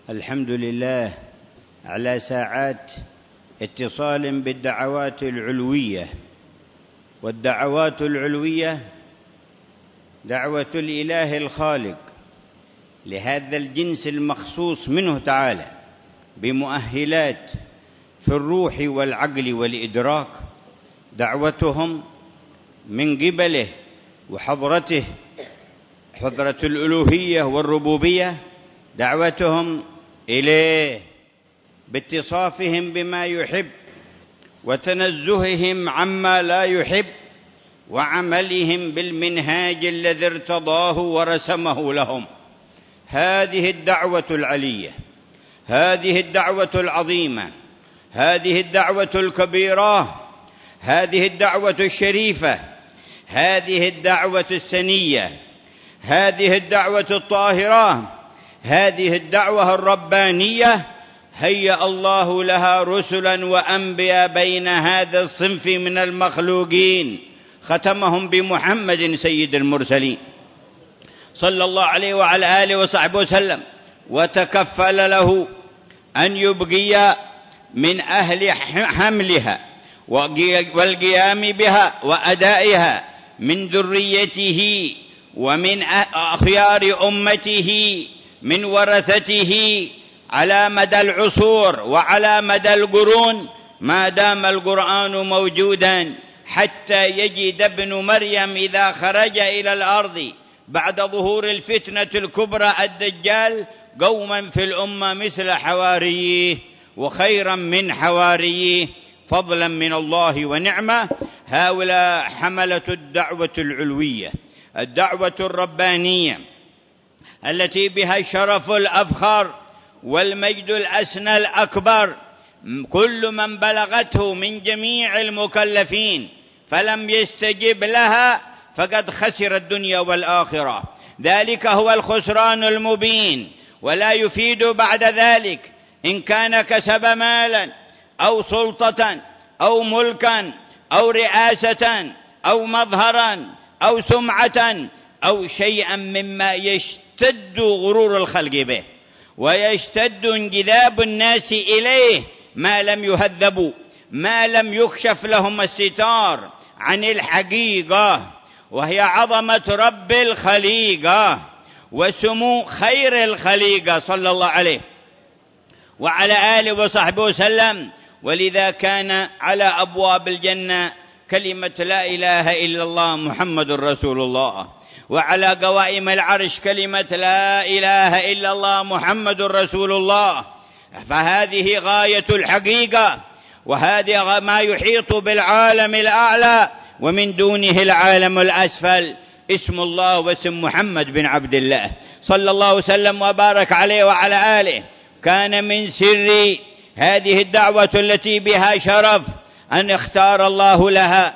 الحمد لله على ساعات اتصال بالدعوات العلوية، والدعوات العلوية دعوة الإله الخالق لهذا الجنس المخصوص منه تعالى بمؤهلات في الروح والعقل والإدراك، دعوتهم من قبله وحضرته، حضرة الألوهية والربوبية، دعوتهم إليه باتصافهم بما يحب وتنزههم عما لا يحب وعملهم بالمنهاج الذي ارتضاه ورسمه لهم. هذه الدعوة العلية، هذه الدعوة العظيمة، هذه الدعوة الكبيرة، هذه الدعوة الشريفة، هذه الدعوة السنية، هذه الدعوة الطاهرة، هذه الدعوة الربانية هيأ الله لها رسلا وأنبياء بين هذا الصنف من المخلوقين، ختمهم بمحمد سيد المرسلين صلى الله عليه وعلى آله وصحبه وسلم، وتكفل له أن يبقي من أهل حملها والقيام بها وأدائها من ذريته ومن أخيار أمته من ورثته على مدى العصور وعلى مدى القرون ما دام القرآن موجودا، حتى يجد ابن مريم إذا خرج إلى الأرض بعد ظهور الفتنة الكبرى الدجال قوما في الأمة مثل حواريه وخيرا من حواريه فضلا من الله ونعمة. هؤلاء حملة الدعوة العلوية، الدعوة الربانية التي بها الشرف الأفخر والمجد الأسنى الأكبر. كل من بلغته من جميع المكلفين فلم يستجب لها فقد خسر الدنيا والآخرة، ذلك هو الخسران المبين. ولا يفيد بعد ذلك إن كان كسب مالا أو سلطة أو ملكا أو رئاسة أو مظهرا أو سمعة أو شيئا مما يشتد غرور الخلق به ويشتد انجذاب الناس إليه ما لم يهذبوا، ما لم يكشف لهم الستار عن الحقيقة وهي عظمة رب الخليقة وسمو خير الخليقة صلى الله عليه وعلى آله وصحبه وسلم. ولذا كان على أبواب الجنة كلمة لا إله إلا الله محمد رسول الله، وعلى قوائم العرش كلمة لا إله إلا الله محمد رسول الله. فهذه غاية الحقيقة، وهذا ما يحيط بالعالم الأعلى ومن دونه العالم الأسفل. اسم الله واسم محمد بن عبد الله صلى الله وسلم وبارك عليه وعلى آله. كان من سر هذه الدعوة التي بها شرف أن اختار الله لها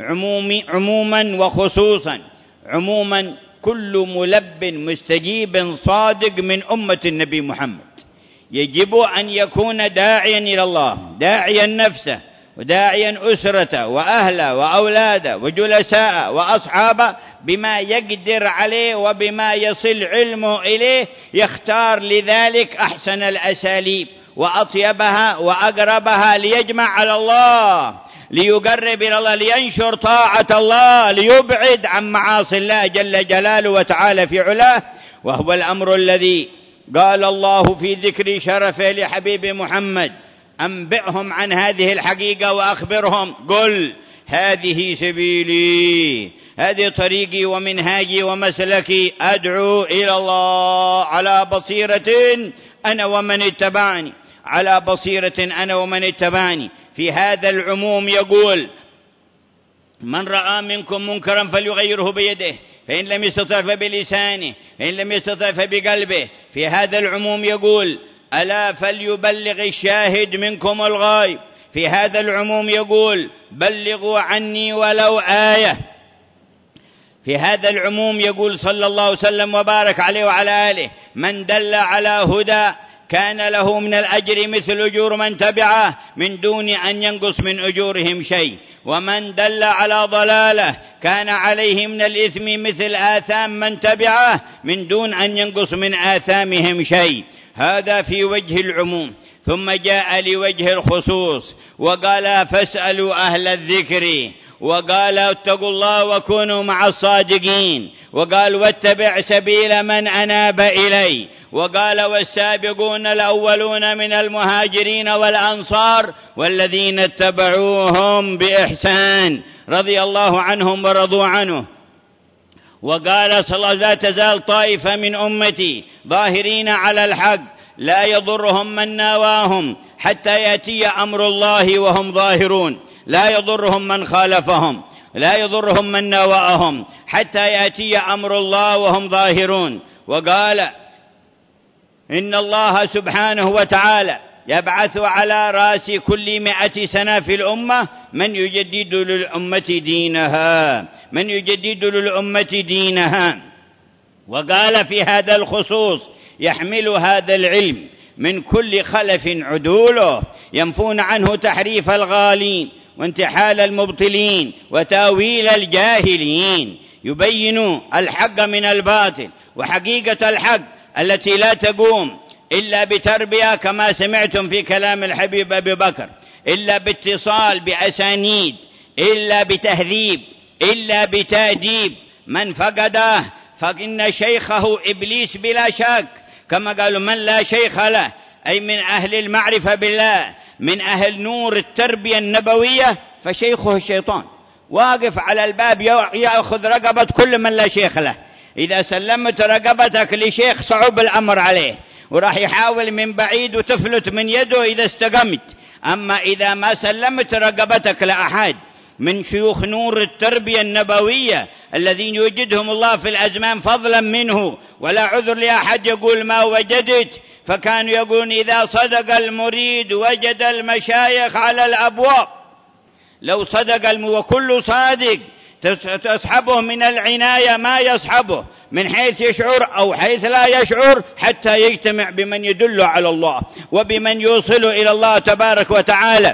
عموما وخصوصا. عموما كل ملب مستجيب صادق من أمة النبي محمد يجب أن يكون داعيا إلى الله، داعيا نفسه وداعيا أسرته وأهله وأولاده وجلساء وأصحابه بما يقدر عليه وبما يصل علمه إليه، يختار لذلك أحسن الأساليب وأطيبها وأقربها ليجمع على الله، ليقرب إلى الله، لينشر طاعة الله، ليبعد عن معاصي الله جل جلاله وتعالى في علاه. وهو الأمر الذي قال الله في ذكر شرفه لحبيب محمد: أنبئهم عن هذه الحقيقة وأخبرهم، قل هذه سبيلي، هذه طريقي ومنهاجي ومسلكي، أدعو إلى الله على بصيرة أنا ومن اتبعني، على بصيرة أنا ومن اتبعني. في هذا العموم يقول: من رأى منكم منكرا فليغيره بيده، فإن لم يستطع فبلسانه، فإن لم يستطع فبقلبه. في هذا العموم يقول: ألا فليبلغ الشاهد منكم الغائب. في هذا العموم يقول: بلغوا عني ولو آية. في هذا العموم يقول صلى الله عليه وسلم وبارك عليه وعلى آله: من دل على هدى كان له من الأجر مثل أجور من تبعه من دون أن ينقص من أجورهم شيء، ومن دل على ضلالة كان عليه من الإثم مثل آثام من تبعه من دون أن ينقص من آثامهم شيء. هذا في وجه العموم. ثم جاء لوجه الخصوص وقال فاسألوا أهل الذكر، وقال اتقوا الله وكونوا مع الصادقين، وقال واتبع سبيل من أناب إلي، وقال والسابقون الأولون من المهاجرين والأنصار والذين اتبعوهم بإحسان رضي الله عنهم ورضوا عنه. وقال صلى الله عليه وسلم لا تزال طائفة من أمتي ظاهرين على الحق لا يضرهم من ناواهم حتى يأتي أمر الله وهم ظاهرون، لا يضرهم من خالفهم، لا يضرهم من ناواهم حتى يأتي أمر الله وهم ظاهرون. وقال إن الله سبحانه وتعالى يبعث على رأس كل 100 سنة في الأمة من يجدد للأمة دينها، من يجدد للأمة دينها. وقال في هذا الخصوص يحمل هذا العلم من كل خلف عدوله ينفون عنه تحريف الغالين وانتحال المبطلين وتاويل الجاهلين، يبين الحق من الباطل وحقيقة الحق التي لا تقوم إلا بتربية كما سمعتم في كلام الحبيب أبي بكر، إلا باتصال بأسانيد، إلا بتهذيب، إلا بتأديب. من فقده فإن شيخه إبليس بلا شك، كما قالوا من لا شيخ له أي من أهل المعرفة بالله، من أهل نور التربية النبوية، فشيخه الشيطان واقف على الباب يأخذ رقبة كل من لا شيخ له. إذا سلمت رقبتك لشيخ صعب الأمر عليه وراح يحاول من بعيد وتفلت من يده إذا استقمت. أما إذا ما سلمت رقبتك لأحد من شيوخ نور التربية النبوية الذين يوجدهم الله في الأزمان فضلا منه، ولا عذر لأحد يقول ما وجدت، فكانوا يقولون إذا صدق المريد وجد المشايخ على الأبواب. لو صدق وكل صادق تسحبه من العناية ما يسحبه من حيث يشعر أو حيث لا يشعر حتى يجتمع بمن يدل على الله وبمن يوصل إلى الله تبارك وتعالى.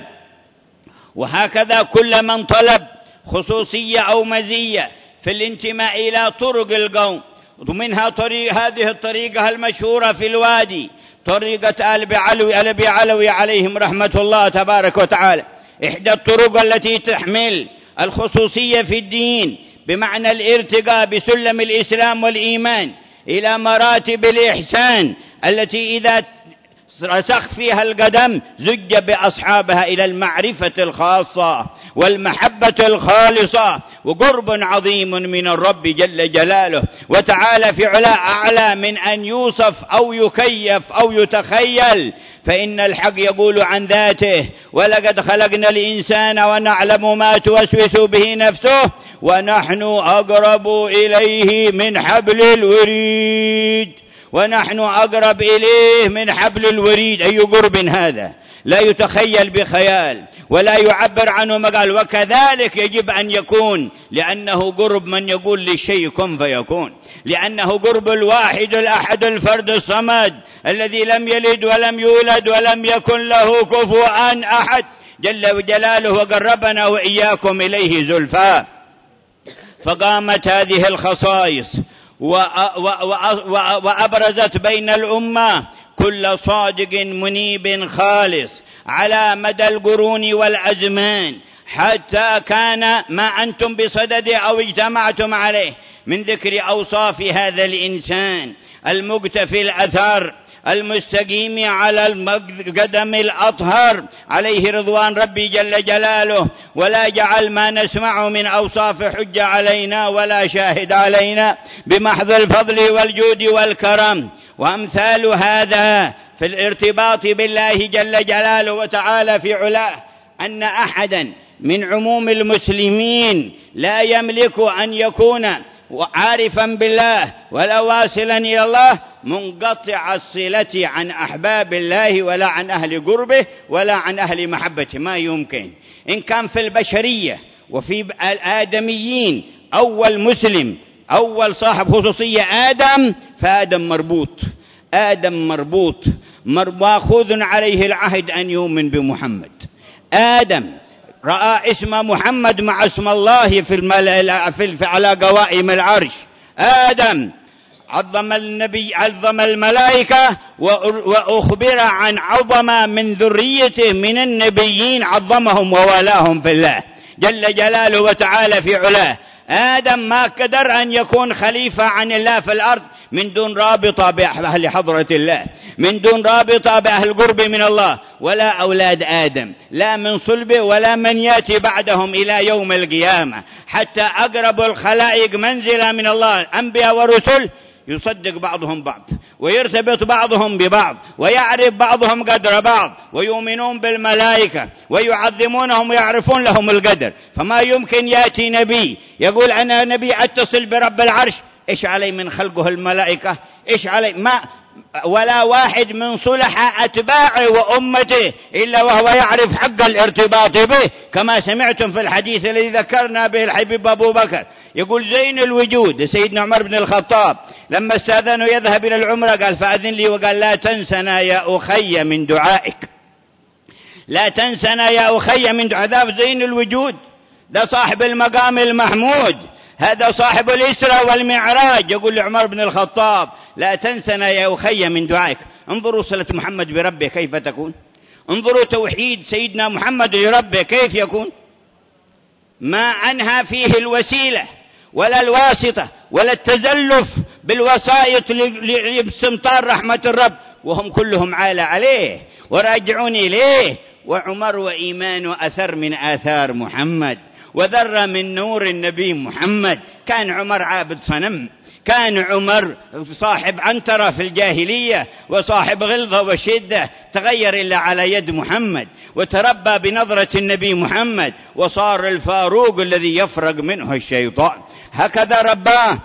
وهكذا كل من طلب خصوصية أو مزية في الانتماء إلى طرق القوم، ومنها هذه الطريقة المشهورة في الوادي، طريقة آل أبي علوي عليهم رحمة الله تبارك وتعالى، إحدى الطرق التي تحمل الخصوصية في الدين بمعنى الارتقاء بسلم الإسلام والإيمان إلى مراتب الإحسان التي إذا رسخ فيها القدم زج بأصحابها إلى المعرفة الخاصة والمحبة الخالصة وقرب عظيم من الرب جل جلاله وتعالى في علاء أعلى من أن يوصف أو يكيف أو يتخيل. فإن الحق يقول عن ذاته ولقد خلقنا الإنسان ونعلم ما توسوس به نفسه ونحن أقرب إليه من حبل الوريد، ونحن أقرب إليه من حبل الوريد. أي قرب هذا لا يتخيل بخيال ولا يعبر عنه مقال. وكذلك يجب أن يكون، لأنه قرب من يقول للشيء كن فيكون، لأنه قرب الواحد الأحد الفرد الصمد الذي لم يلد ولم يولد ولم يكن له كفوا أحد جل جلاله، وقربنا وإياكم إليه زلفى. فقامت هذه الخصائص وأبرزت بين الأمة كل صادق منيب خالص على مدى القرون والأزمان، حتى كان ما أنتم بصدد أو اجتمعتم عليه من ذكر أوصاف هذا الإنسان المقتفي الأثر المستقيم على القدم الأطهر عليه رضوان ربي جل جلاله، ولا جعل ما نسمع من أوصاف حجة علينا ولا شاهد علينا بمحض الفضل والجود والكرم. وأمثال هذا في الارتباط بالله جل جلاله وتعالى في علاه أن أحدا من عموم المسلمين لا يملك أن يكون عارفا بالله ولا واصلا إلى الله منقطع الصلة عن أحباب الله ولا عن أهل قربه ولا عن أهل محبته، ما يمكن. إن كان في البشرية وفي الآدميين أول مسلم أول صاحب خصوصية آدم، فآدم مربوط، آدم مربوط ماخوذ عليه العهد أن يؤمن بمحمد. آدم رأى اسم محمد مع اسم الله على قوائم العرش. آدم عظم الملائكة، وأخبر عن عظمة من ذريته من النبيين عظمهم ووالاهم في الله جل جلاله وتعالى في علاه. آدم ما قدر أن يكون خليفة عن الله في الأرض من دون رابطة بأهل حضرة الله، من دون رابطة بأهل قرب من الله، ولا أولاد آدم لا من صلبه ولا من يأتي بعدهم إلى يوم القيامة. حتى أقرب الخلائق منزلة من الله أنبياء ورسل يصدق بعضهم بعض، ويرتبط بعضهم ببعض، ويعرف بعضهم قدر بعض، ويؤمنون بالملائكة ويعظمونهم ويعرفون لهم القدر. فما يمكن يأتي نبي يقول أنا نبي أتصل برب العرش، إيش علي من خلقه الملائكة؟ إيش علي؟ ما ولا واحد من صلح أتباعه وأمته إلا وهو يعرف حق الارتباط به، كما سمعتم في الحديث الذي ذكرنا به الحبيب أبو بكر. يقول زين الوجود سيدنا عمر بن الخطاب لما استأذنه يذهب إلى العمرة قال فأذن لي، وقال لا تنسنا يا أخي من دعائك، لا تنسنا يا أخي من دعائك. زين الوجود ده صاحب المقام المحمود، هذا صاحب الإسراء والمعراج. يقول لعمر بن الخطاب لا تنسنا يا أخي من دعائك. انظروا صلة محمد بربه كيف تكون، انظروا توحيد سيدنا محمد لربه كيف يكون. ما أنهى فيه الوسيلة ولا الواسطة ولا التزلف بالوسائط لاستمطار رحمة الرب، وهم كلهم عال عليه وراجعون إليه. وعمر وإيمانه أثر من آثار محمد، وذر من نور النبي محمد. كان عمر عابد صنم، كان عمر صاحب عنترة في الجاهلية وصاحب غلظة وشدة، تغير إلا على يد محمد، وتربى بنظرة النبي محمد، وصار الفاروق الذي يفرق منه الشيطان. هكذا رباه.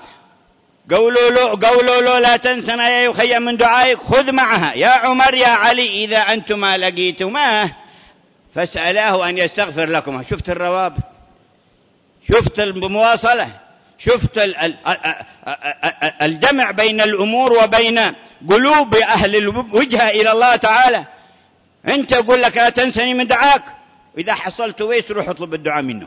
قولوا له لا تنسنا يا أخي من دعائك، خذ معها يا عمر يا علي إذا أنتما لقيتماه فاسألاه أن يستغفر لكما. شفت الروابط، شفت المواصلة، شفت الجمع بين الأمور وبين قلوب أهل الوجهة إلى الله تعالى. أنت يقول لك لا تنسني من دعاك، وإذا حصلت ويس روح اطلب الدعاء منه.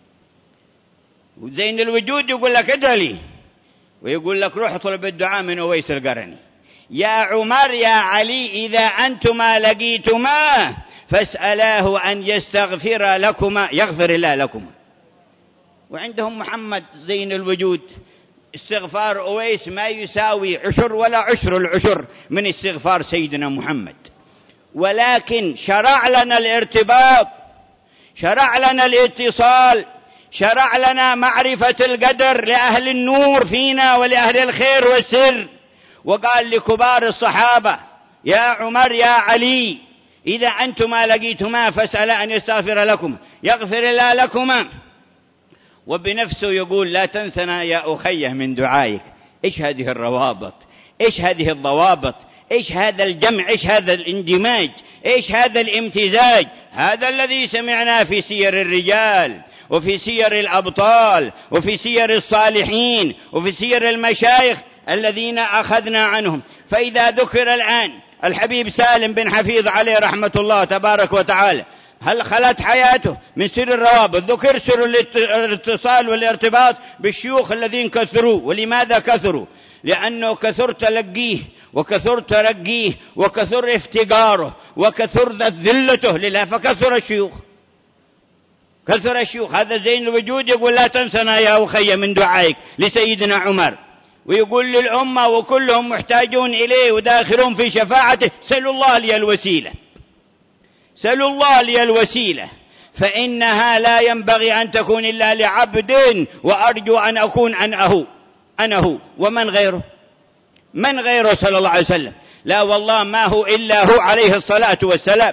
وزين الوجود يقول لك ادعي لي، ويقول لك روح اطلب الدعاء من أويس القرني. يا عمر يا علي إذا أنتما لقيتما فاسألاه أن يستغفر لكما يغفر الله لكما. وعندهم محمد زين الوجود استغفار أويس ما يساوي عشر ولا عشر العشر من استغفار سيدنا محمد. ولكن شرع لنا الارتباط، شرع لنا الاتصال، شرع لنا معرفة القدر لأهل النور فينا ولأهل الخير والسر. وقال لكبار الصحابة يا عمر يا علي إذا أنتما لقيتما فاسأل أن يستغفر لكم يغفر الله لكما. وبنفسه يقول لا تنسنا يا أخي من دعائك. إيش هذه الروابط، إيش هذه الضوابط، إيش هذا الجمع، إيش هذا الاندماج، إيش هذا الامتزاج. هذا الذي سمعنا في سير الرجال وفي سير الأبطال وفي سير الصالحين وفي سير المشايخ الذين أخذنا عنهم. فإذا ذكر الآن الحبيب سالم بن حفيظ عليه رحمة الله تبارك وتعالى، هل خلت حياته من سر الروابط؟ ذكر سر الاتصال والارتباط بالشيوخ الذين كثروا. ولماذا كثروا؟ لأنه كثر تلقيه وكثر ترقيه وكثر افتقاره وكثر ذلته لله، فكثر الشيوخ، كثر الشيوخ. هذا زين الوجود يقول لا تنسنا يا أخي من دعائك لسيدنا عمر، ويقول للأمة وكلهم محتاجون إليه وداخلون في شفاعته سلوا الله لي الوسيلة، سلوا الله لي الوسيلة، فإنها لا ينبغي أن تكون إلا لعبد، وأرجو أن أكون أنا هو ومن غيره، من غيره صلى الله عليه وسلم. لا والله ما هو إلا هو عليه الصلاة والسلام.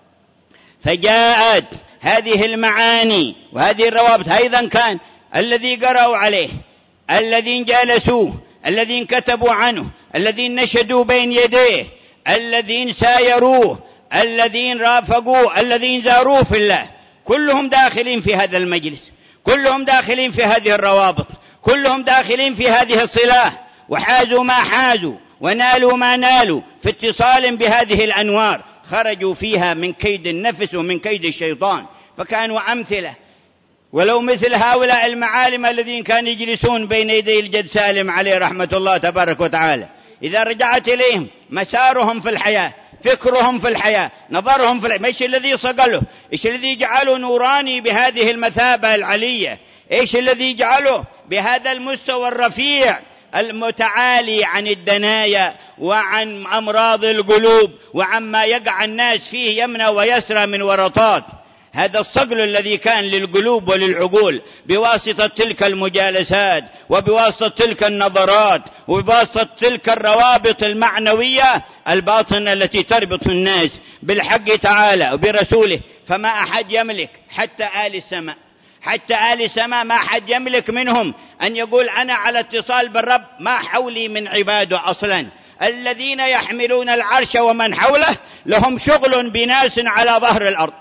فجاءت هذه المعاني وهذه الروابط. أيضا كان الذي قرأوا عليه، الذين جالسوه، الذين كتبوا عنه، الذين نشدوا بين يديه، الذين سايروه، الذين رافقوه، الذين زاروه في الله، كلهم داخلين في هذا المجلس، كلهم داخلين في هذه الروابط، كلهم داخلين في هذه الصلة، وحازوا ما حازوا ونالوا ما نالوا في اتصال بهذه الأنوار. خرجوا فيها من كيد النفس ومن كيد الشيطان، فكانوا أمثلة ولو مثل هؤلاء المعالم الذين كانوا يجلسون بين يدي الجد سالم عليه رحمة الله تبارك وتعالى، إذا رجعت إليهم مسارهم في الحياة، فكرهم في الحياة، نظرهم في الحياة، إيش الذي صقله؟ إيش الذي جعله نوراني بهذه المثابة العلية؟ إيش الذي جعله بهذا المستوى الرفيع المتعالي عن الدنايا وعن أمراض القلوب وعما يقع الناس فيه يمنى ويسرى من ورطات؟ هذا الصقل الذي كان للقلوب وللعقول بواسطة تلك المجالسات وبواسطة تلك النظرات وبواسطة تلك الروابط المعنوية الباطنة التي تربط الناس بالحق تعالى وبرسوله. فما أحد يملك حتى آل السماء، حتى آل السماء ما أحد يملك منهم أن يقول أنا على اتصال بالرب، ما حولي من عباده أصلا. الذين يحملون العرش ومن حوله لهم شغل بناس على ظهر الأرض،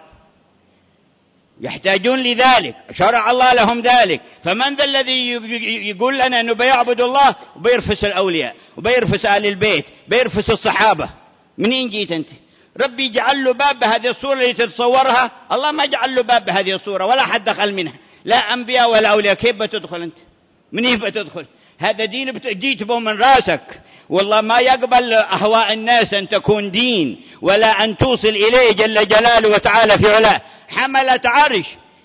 يحتاجون لذلك، شرع الله لهم ذلك. فمن ذا الذي يقول لنا أنه بيعبد الله وبيرفس الأولياء وبيرفس آل البيت بيرفس الصحابة؟ منين جيت أنت؟ ربي جعل له باب بهذه الصورة اللي تتصورها، الله ما جعل له باب بهذه الصورة ولا حد دخل منها، لا أنبياء ولا أولياء. كيف بتدخل أنت؟ منين بتدخل؟ هذا دين جيت به من راسك. والله ما يقبل أهواء الناس أن تكون دين ولا أن توصل إليه جل جلاله وتعالى في علاه. حملة عرش،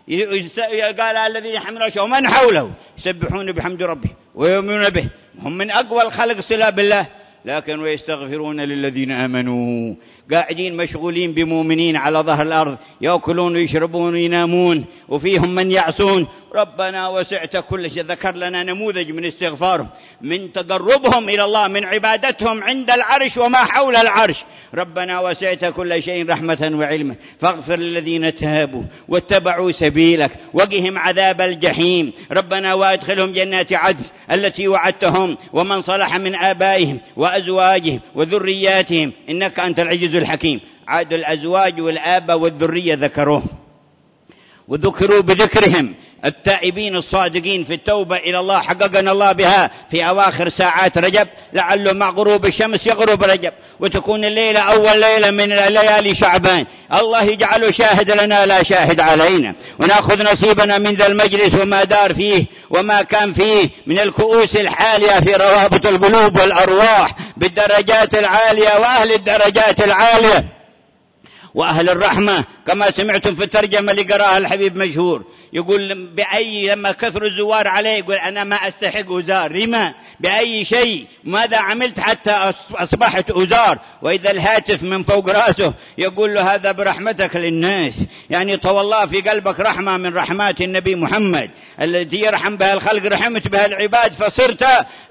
قال الذين يحملون العرش ومن حوله يسبحون بحمد ربه ويؤمنون به، هم من أقوى الخلق صلة بالله، لكن ويستغفرون للذين آمنوا، قاعدين مشغولين بمؤمنين على ظهر الأرض يأكلون ويشربون وينامون، وفيهم من يعصون. ربنا وسعت كل شيء. ذكر لنا نموذج من استغفارهم، من تقربهم إلى الله، من عبادتهم عند العرش وما حول العرش. ربنا وسعت كل شيء رحمة وعلما فاغفر للذين تابوا واتبعوا سبيلك وقهم عذاب الجحيم. ربنا وادخلهم جنات عدن التي وعدتهم ومن صلح من آبائهم وأزواجهم وذرياتهم إنك أنت العزيز الحكيم. عاد الأزواج والآباء والذرية ذكروه وذكروا بذكرهم. التائبين الصادقين في التوبة إلى الله حققنا الله بها في أواخر ساعات رجب، لعله مع غروب الشمس يغرب رجب وتكون الليلة أول ليلة من ليالي شعبان. الله يجعله شاهد لنا لا شاهد علينا، ونأخذ نصيبنا من ذا المجلس وما دار فيه وما كان فيه من الكؤوس الحالية في روابط القلوب والأرواح بالدرجات العالية وأهل الدرجات العالية وأهل الرحمة. كما سمعتم في الترجمة اللي قراها الحبيب مشهور، يقول بأي لما كثر الزوار عليه يقول أنا ما أستحق أزار. لما؟ بأي شيء؟ ماذا عملت حتى أصبحت أزار؟ وإذا الهاتف من فوق رأسه يقول له هذا برحمتك للناس، يعني طوى الله في قلبك رحمة من رحمات النبي محمد التي يرحم بها الخلق رحمت بها العباد، فصرت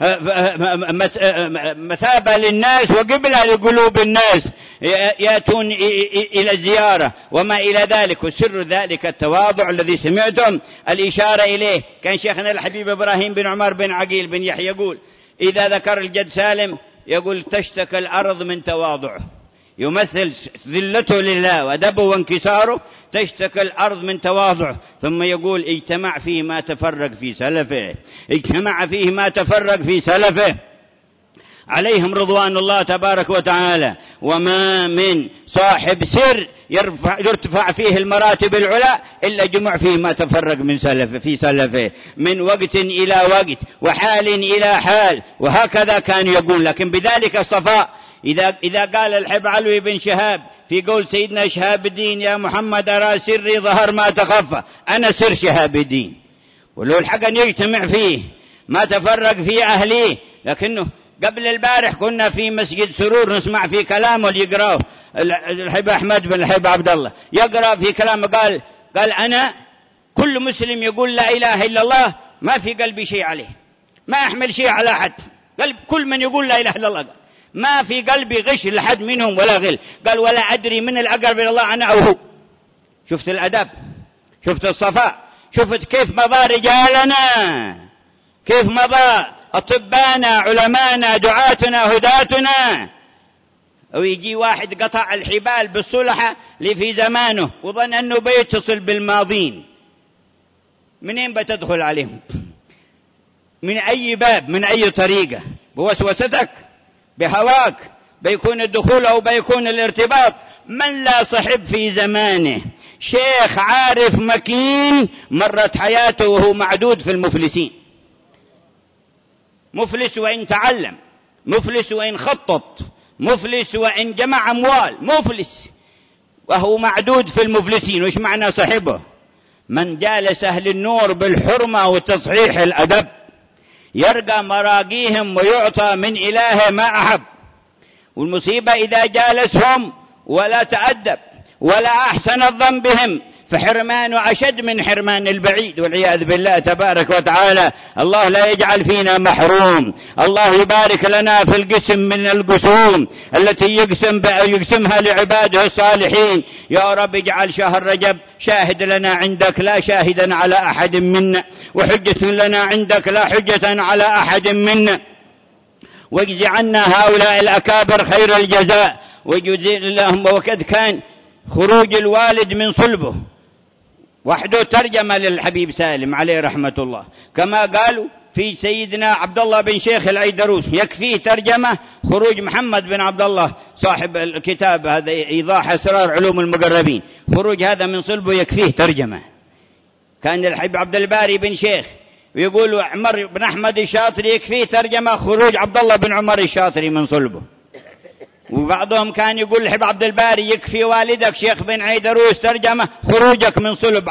مثابة للناس وقبلة لقلوب الناس يأتون إلى الزيارة وما إلى ذلك. وسر ذلك التواضع الذي سمعتم الإشارة إليه. كان شيخنا الحبيب إبراهيم بن عمر بن عقيل بن يحيى يقول إذا ذكر الجد سالم يقول تشتكى الأرض من تواضعه، يمثل ذلته لله ودبه وانكساره، تشتكى الأرض من تواضعه. ثم يقول اجتمع فيه ما تفرق في سلفه، اجتمع فيه ما تفرق في سلفه عليهم رضوان الله تبارك وتعالى. وما من صاحب سر يرتفع فيه المراتب العلى إلا جمع فيه ما تفرق من سلفه في سلفه من وقت إلى وقت وحال إلى حال، وهكذا كان يقول. لكن بذلك الصفاء إذا قال الحب علوي بن شهاب في قول سيدنا شهاب الدين يا محمد أرى سري ظهر ما تخفى، أنا سر شهاب الدين، ولو الحق أن يجتمع فيه ما تفرق فيه أهليه. لكنه قبل البارح كنا في مسجد سرور نسمع في كلامه اللي يقرأه الحب أحمد بن الحب عبد الله، يقرأ في كلامه قال أنا كل مسلم يقول لا إله إلا الله ما في قلبي شيء عليه، ما أحمل شيء على أحد. قلب كل من يقول لا إله إلا الله ما في قلبي غش لحد منهم ولا غل. قال ولا أدري من الأقرب إلى الله أنا أو هو. شفت الأدب، شفت الصفاء، شفت كيف مضى رجالنا، كيف مضى أطبانا علمانا دعاتنا هداتنا. ويجي واحد قطع الحبال بالصلحة اللي في زمانه وظن أنه بيتصل بالماضين، منين بتدخل عليهم؟ من أي باب؟ من أي طريقة؟ بوسوستك؟ بهواك؟ بيكون الدخول أو بيكون الارتباط؟ من لا صحب في زمانه شيخ عارف مكين مرت حياته وهو معدود في المفلسين. مفلس وإن تعلم، مفلس وإن خطط، مفلس وإن جمع أموال، مفلس وهو معدود في المفلسين. وش معنى صحبه؟ من جالس أهل النور بالحرمة وتصحيح الأدب يرقى مراقيهم ويعطى من إله ما أحب. والمصيبة إذا جالسهم ولا تأدب ولا أحسن الظن بهم فحرمان أشد من حرمان البعيد والعياذ بالله تبارك وتعالى. الله لا يجعل فينا محروم. الله يبارك لنا في القسم من القسوم التي يقسمها لعباده الصالحين. يا رب اجعل شهر رجب شاهد لنا عندك لا شاهدا على أحد منا، وحجة لنا عندك لا حجة على أحد منا، واجز عنا هؤلاء الأكابر خير الجزاء وجزيل اللهم. وقد كان خروج الوالد من صلبه وحده ترجمة للحبيب سالم عليه رحمة الله، كما قالوا في سيدنا عبد الله بن شيخ العيدروس يكفيه ترجمة خروج محمد بن عبد الله صاحب الكتاب هذا إيضاح أسرار علوم المقربين، خروج هذا من صلبه يكفيه ترجمة. كان الحبيب عبد الباري بن شيخ ويقول عمر بن أحمد الشاطري يكفيه ترجمة خروج عبد الله بن عمر الشاطري من صلبه. وبعضهم كان يقول الحبيب عبد الباري يكفي والدك شيخ بن عيدروس ترجمة خروجك من صلب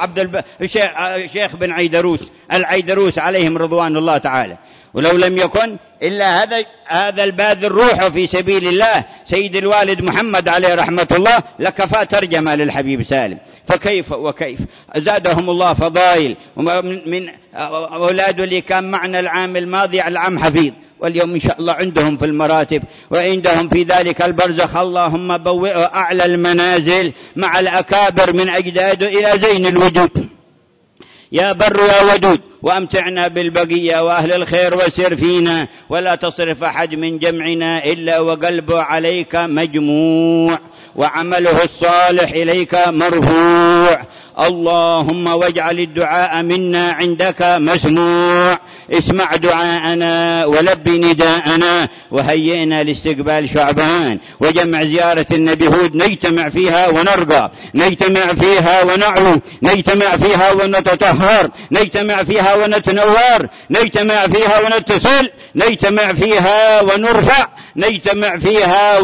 شيخ بن العيدروس عليهم رضوان الله تعالى. ولو لم يكن إلا هذا الباذل روحه في سبيل الله سيد الوالد محمد عليه رحمة الله لكفى ترجمة للحبيب سالم. فكيف وكيف زادهم الله فضائل من أولاده اللي كان معنا العام الماضي العام حفيظ، واليوم إن شاء الله عندهم في المراتب وعندهم في ذلك البرزخ. اللهم بوئه أعلى المنازل مع الأكابر من أجداده إلى زين الوجود. يا بر يا ودود وأمتعنا بالبقية وأهل الخير وسر فينا، ولا تصرف أحد من جمعنا إلا وقلبه عليك مجموع وعمله الصالح إليك مرفوع. اللهم واجعل الدعاء منا عندك مسموع. اسمع دعاءنا ولب نداءنا وهيئنا لاستقبال شعبان وجمع زيارة النبي هود نجتمع فيها ونرقى، نجتمع فيها ونعلو، نجتمع فيها ونتطهر، نجتمع فيها ونتنور، نجتمع فيها ونتصل، نجتمع فيها ونرفع، نجتمع فيها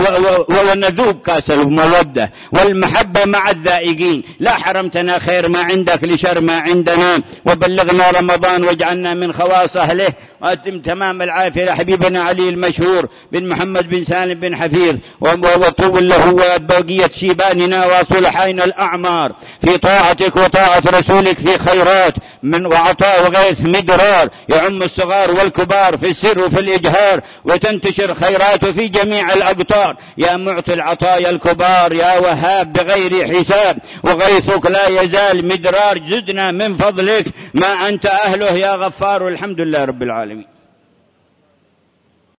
ونذوق كاس المودة والمحبة مع الذائقين. لا حرمتنا خير ما عندك لشر ما عندنا، وبلغنا رمضان واجعلنا من خواص أهله، وأتم تمام العافية لحبيبنا علي المشهور بن محمد بن سالم بن حفيظ، وطول له وبقية شيباننا وصلحين الأعمار في طاعتك وطاعة رسولك في خيرات من وعطاء وغيث مدرار يعم الصغار والكبار في السر وفي الإجهار، وتنتشر خيراته في جميع الأقطار. يا معطي العطايا الكبار يا وهاب بغير حساب، وغيثك لا يزال مدرار. زدنا من فضلك ما أنت أهله يا غفار. والحمد لله رب العالمين.